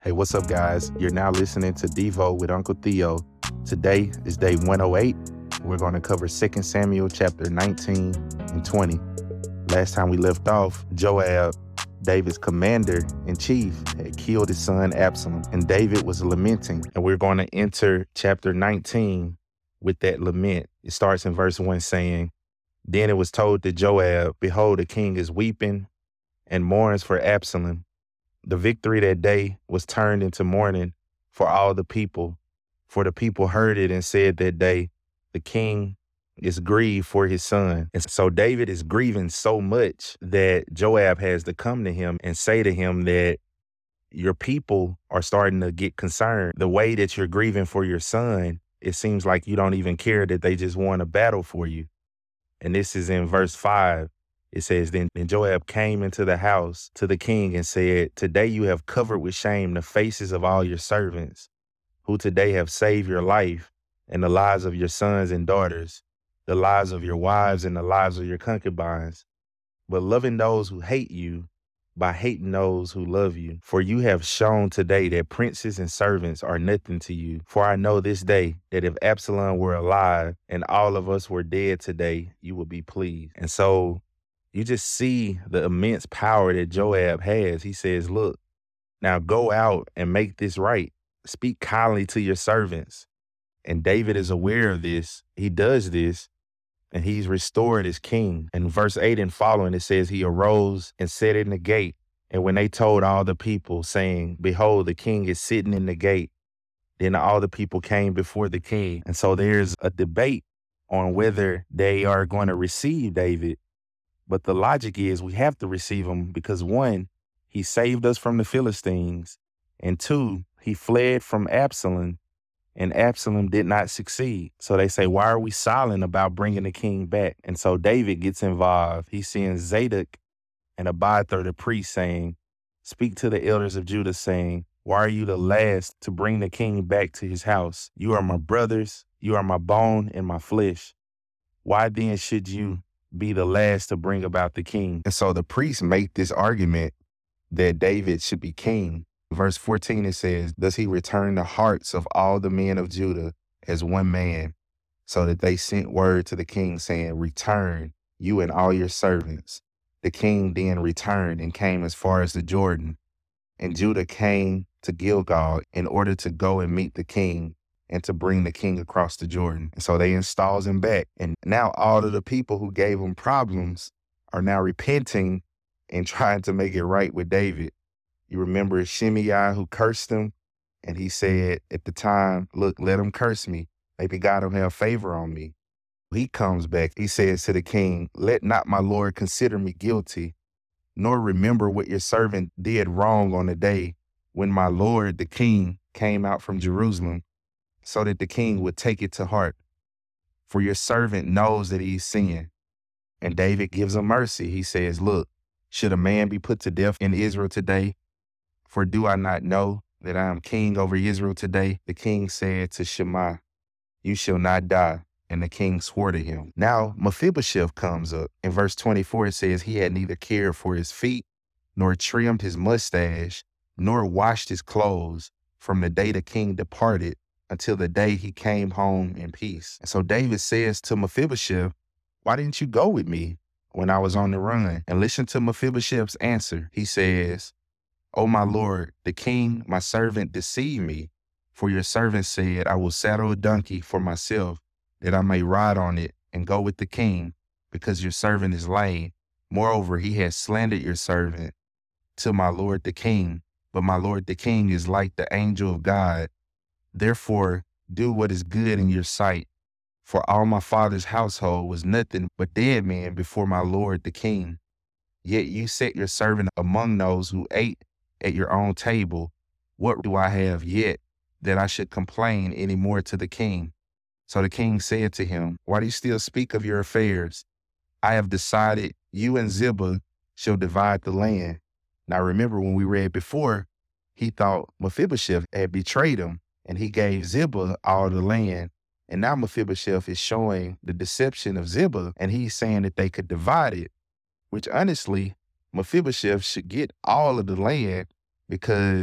Hey, what's up, guys? You're now listening to Devo with Uncle Theo. Today is day 108. We're going to cover 2 Samuel chapter 19 and 20. Last time we left off, Joab, David's commander-in-chief, had killed his son Absalom, and David was lamenting. And we're going to enter chapter 19 with that lament. It starts in verse 1 saying, "Then it was told to Joab, Behold, the king is weeping and mourns for Absalom. The victory that day was turned into mourning for all the people. For the people heard it and said that day, the king is grieved for his son." And so David is grieving so much that Joab has to come to him and say to him that your people are starting to get concerned. The way that you're grieving for your son, it seems like you don't even care that they just won a battle for you. And this is in verse 5. It says, Then Joab came into the house to the king and said, Today you have covered with shame the faces of all your servants, who today have saved your life and the lives of your sons and daughters, the lives of your wives and the lives of your concubines, but loving those who hate you by hating those who love you. For you have shown today that princes and servants are nothing to you. For I know this day that if Absalom were alive and all of us were dead today, you would be pleased. And so you just see the immense power that Joab has. He says, look, now go out and make this right. Speak kindly to your servants. And David is aware of this. He does this, and he's restored as king. In verse 8 and following, it says, He arose and sat in the gate. And when they told all the people, saying, Behold, the king is sitting in the gate, then all the people came before the king. And so there's a debate on whether they are going to receive David. But the logic is we have to receive him because, one, he saved us from the Philistines, and two, he fled from Absalom, and Absalom did not succeed. So they say, why are we silent about bringing the king back? And so David gets involved. He sends Zadok and Abiathar the priest saying, Speak to the elders of Judah saying, Why are you the last to bring the king back to his house? You are my brothers, you are my bone and my flesh. Why then should you be the last to bring about the king? And so the priests make this argument that David should be king. Verse 14, it says, Does he return the hearts of all the men of Judah as one man? So that they sent word to the king saying, Return, you and all your servants. The king then returned and came as far as the Jordan. And Judah came to Gilgal in order to go and meet the king and to bring the king across the Jordan. And so they installs him back. And now all of the people who gave him problems are now repenting and trying to make it right with David. You remember Shimei who cursed him? And he said at the time, look, let him curse me. Maybe God will have favor on me. He comes back. He says to the king, Let not my Lord consider me guilty, nor remember what your servant did wrong on the day when my Lord the king came out from Jerusalem, so that the king would take it to heart. For your servant knows that he's sinned. And David gives him mercy. He says, Look, should a man be put to death in Israel today? For do I not know that I am king over Israel today? The king said to Shimei, You shall not die. And the king swore to him. Now Mephibosheth comes up. In verse 24, it says, He had neither cared for his feet, nor trimmed his mustache, nor washed his clothes from the day the king departed until the day he came home in peace. And so David says to Mephibosheth, Why didn't you go with me when I was on the run? And listen to Mephibosheth's answer. He says, O my Lord, the king, my servant, deceived me. For your servant said, I will saddle a donkey for myself, that I may ride on it and go with the king, because your servant is lame. Moreover, he has slandered your servant to my lord the king. But my lord the king is like the angel of God. Therefore, do what is good in your sight. For all my father's household was nothing but dead men before my lord the king. Yet you set your servant among those who ate at your own table. What do I have yet that I should complain any more to the king? So the king said to him, Why do you still speak of your affairs? I have decided you and Ziba shall divide the land. Now remember when we read before, he thought Mephibosheth had betrayed him, and he gave Ziba all the land. And now Mephibosheth is showing the deception of Ziba, and he's saying that they could divide it, which honestly, Mephibosheth should get all of the land because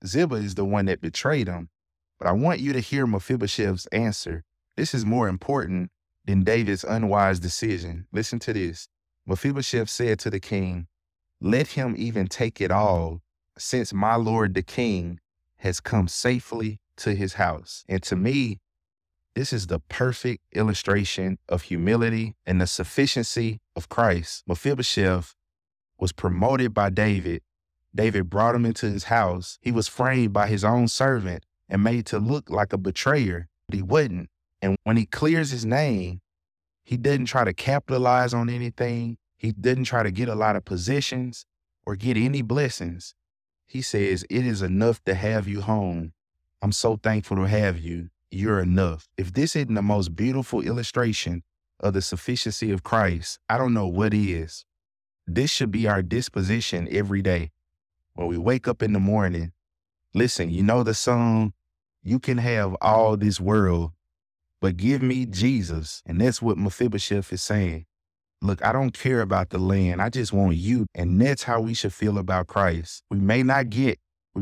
Ziba is the one that betrayed him. But I want you to hear Mephibosheth's answer. This is more important than David's unwise decision. Listen to this. Mephibosheth said to the king, "Let him even take it all, since my lord the king has come safely to his house." And to me, this is the perfect illustration of humility and the sufficiency of Christ. Mephibosheth was promoted by David. David brought him into his house. He was framed by his own servant and made to look like a betrayer, but he wasn't. And when he clears his name, he didn't try to capitalize on anything. He didn't try to get a lot of positions or get any blessings. He says, "It is enough to have you home. I'm so thankful to have you. You're enough." If this isn't the most beautiful illustration of the sufficiency of Christ, I don't know what is. This should be our disposition every day. When we wake up in the morning, listen, you know the song, "You can have all this world, but give me Jesus." And that's what Mephibosheth is saying. Look, I don't care about the land. I just want you. And that's how we should feel about Christ. We may not get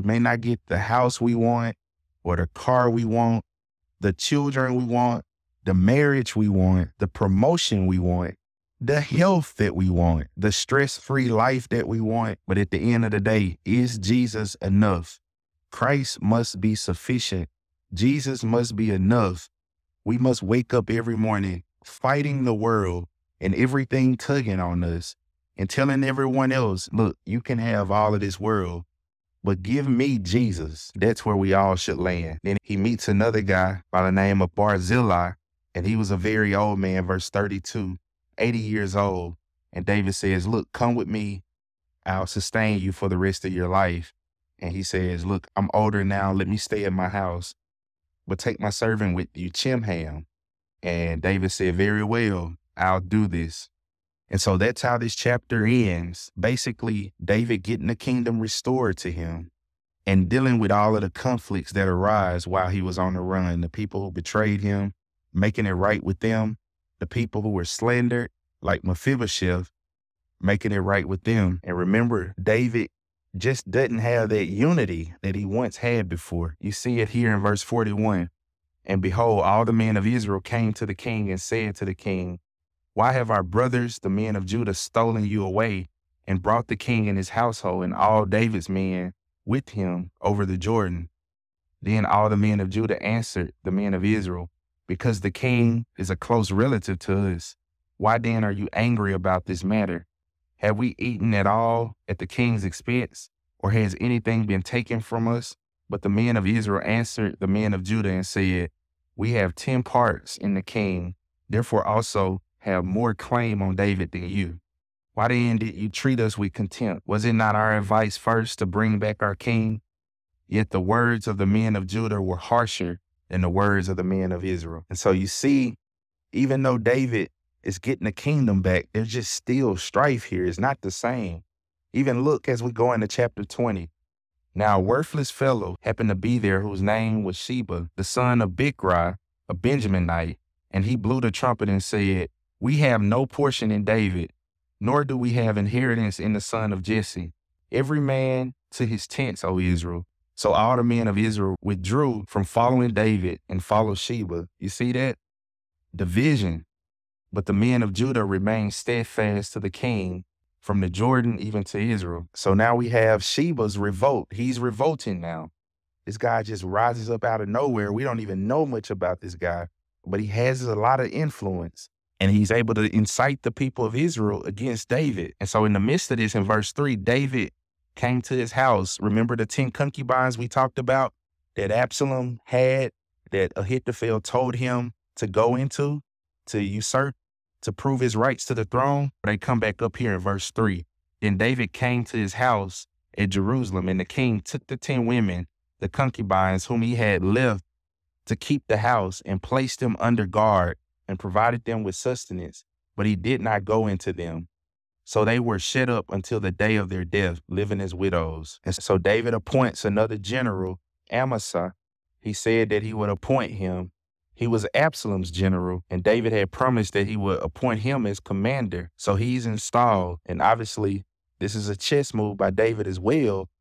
the house we want or the car we want, the children we want, the marriage we want, the promotion we want, the health that we want, the stress-free life that we want. But at the end of the day, is Jesus enough? Christ must be sufficient. Jesus must be enough. We must wake up every morning fighting the world and everything tugging on us and telling everyone else, "Look, you can have all of this world, but give me Jesus." That's where we all should land. Then he meets another guy by the name of Barzillai, and he was a very old man, verse 32, 80 years old. And David says, "Look, come with me. I'll sustain you for the rest of your life." And he says, "Look, I'm older now. Let me stay in my house, but take my servant with you, Chimham." And David said, "Very well, I'll do this." And so that's how this chapter ends. Basically, David getting the kingdom restored to him and dealing with all of the conflicts that arise while he was on the run. The people who betrayed him, making it right with them. The people who were slandered, like Mephibosheth, making it right with them. And remember, David just doesn't have that unity that he once had before. You see it here in verse 41. "And behold, all the men of Israel came to the king and said to the king, Why have our brothers, the men of Judah, stolen you away and brought the king and his household and all David's men with him over the Jordan?" Then all the men of Judah answered the men of Israel, "Because the king is a close relative to us. Why then are you angry about this matter? Have we eaten at all at the king's expense, or has anything been taken from us?" But the men of Israel answered the men of Judah and said, "We have 10 parts in the king, therefore also have more claim on David than you. Why then did you treat us with contempt? Was it not our advice first to bring back our king?" Yet the words of the men of Judah were harsher than the words of the men of Israel. And so you see, even though David is getting the kingdom back, there's just still strife here. It's not the same. Even look as we go into chapter 20. "Now a worthless fellow happened to be there whose name was Sheba, the son of Bichri, a Benjaminite, and he blew the trumpet and said, We have no portion in David, nor do we have inheritance in the son of Jesse. Every man to his tents, O Israel." So all the men of Israel withdrew from following David and followed Sheba. You see that? Division. But the men of Judah remained steadfast to the king from the Jordan even to Israel. So now we have Sheba's revolt. He's revolting now. This guy just rises up out of nowhere. We don't even know much about this guy, but he has a lot of influence. And he's able to incite the people of Israel against David. And so in the midst of this, in verse 3, David came to his house. Remember the 10 concubines we talked about that Absalom had, that Ahithophel told him to go into, to usurp, to prove his rights to the throne? They come back up here in verse 3. "Then David came to his house at Jerusalem, and the king took the 10 women, the concubines whom he had left to keep the house, and placed them under guard, and provided them with sustenance, but he did not go into them. So they were shut up until the day of their death, living as widows." And so David appoints another general, Amasa. He said that he would appoint him. He was Absalom's general, and David had promised that he would appoint him as commander. So he's installed. And obviously, this is a chess move by David as well,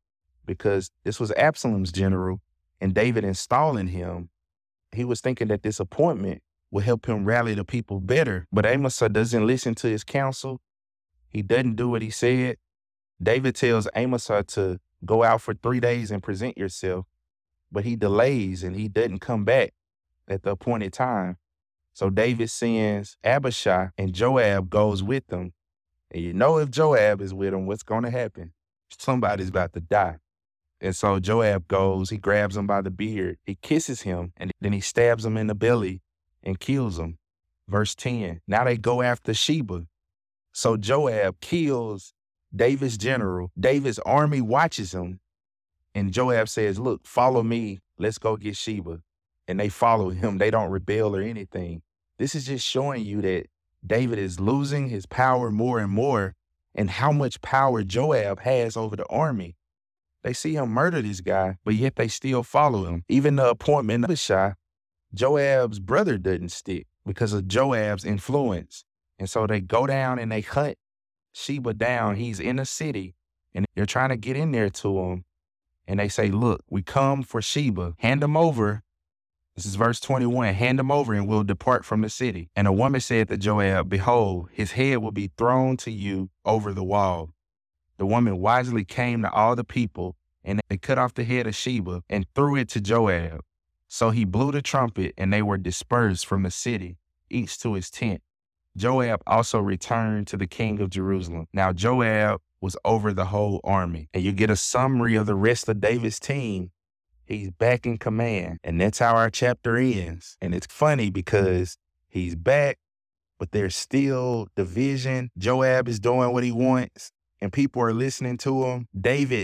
because this was Absalom's general, and David installing him, he was thinking that this appointment would help him rally the people better. But Amasa doesn't listen to his counsel. He doesn't do what he said. David tells Amasa to go out for 3 days and present yourself, but he delays and he doesn't come back at the appointed time. So David sends Abishai, and Joab goes with them. And you know, if Joab is with him, what's going to happen? Somebody's about to die. And so Joab goes, he grabs him by the beard, he kisses him, and then he stabs him in the belly and kills him. Verse 10, now they go after Sheba. So Joab kills David's general. David's army watches him, and Joab says, look, follow me, let's go get Sheba. And they follow him. They don't rebel or anything. This is just showing you that David is losing his power more and more, and how much power Joab has over the army. They see him murder this guy, but yet they still follow him. Even the appointment of Abishai, Joab's brother doesn't stick because of Joab's influence. And so they go down and they hunt Sheba down. He's in the city, and they're trying to get in there to him. And they say, look, we come for Sheba. Hand him over. This is verse 21. Hand him over and we'll depart from the city. And a woman said to Joab, behold, his head will be thrown to you over the wall. The woman wisely came to all the people, and they cut off the head of Sheba and threw it to Joab. So he blew the trumpet, and they were dispersed from the city, each to his tent. Joab also returned to the king of Jerusalem. Now Joab was over the whole army. And you get a summary of the rest of David's team. He's back in command, and that's how our chapter ends. And it's funny because he's back, but there's still division. Joab is doing what he wants, and people are listening to him. David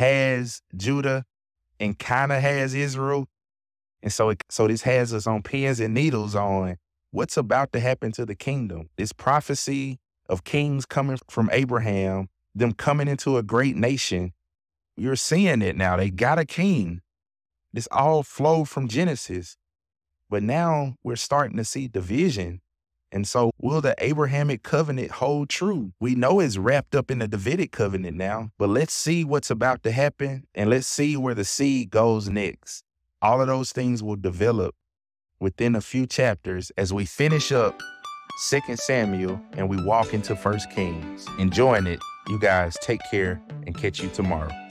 has Judah and kind of has Israel. And so this has us on pins and needles on what's about to happen to the kingdom. This prophecy of kings coming from Abraham, them coming into a great nation. You're seeing it now. They got a king. This all flowed from Genesis. But now we're starting to see division. And so will the Abrahamic covenant hold true? We know it's wrapped up in the Davidic covenant now, but let's see what's about to happen, and let's see where the seed goes next. All of those things will develop within a few chapters as we finish up 2 Samuel and we walk into 1 Kings. Enjoying it. You guys take care and catch you tomorrow.